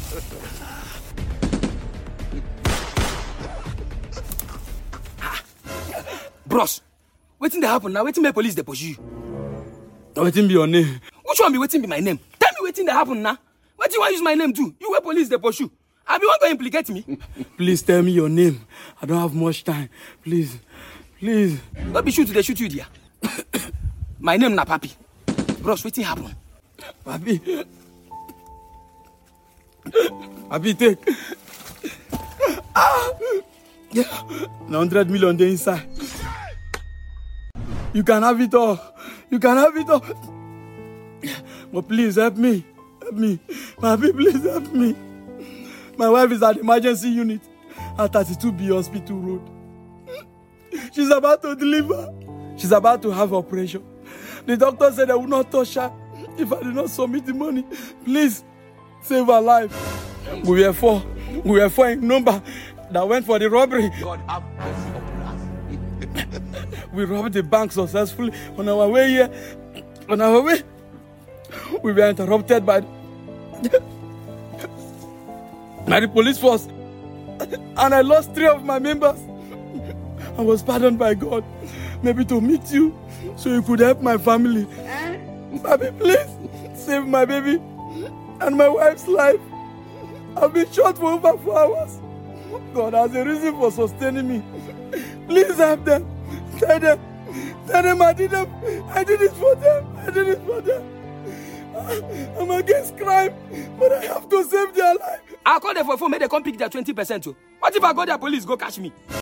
Bros, wetin dey happen now? Wetin make police dey pursue you? Wetin be your name? Which one be wetin be my name? Tell me wetin dey happen now. Wetin you wan use my name do? You wey police dey pursue. Abi you wan go implicate me? Please tell me your name. I don't have much time. Please. No be shoot dey shoot you there. My name na Papi. Bros, wetin happen? Papi, take. Yeah. Now 100 million dey inside. You can have it all. But please help me. Papi, please help me. My wife is at the emergency unit at 32B Hospital Road. She's about to deliver. She's about to have operation. The doctor said I would not touch her if I did not submit the money. Please, save her life. We were four in number that went for the robbery. God have mercy upon us. We robbed the bank successfully. On our way here, we were interrupted by the police force. And I lost 3 of my members. I was pardoned by God. Maybe to meet you so you could help my family. Baby, please save my baby and my wife's life. I've been shot for over 4 hours. God has a reason for sustaining me. Please help them. Tell them I did it for them. I'm against crime, but I have to save their life. I'll call them for phone, make them come pick their 20%. What if I go there police go catch me?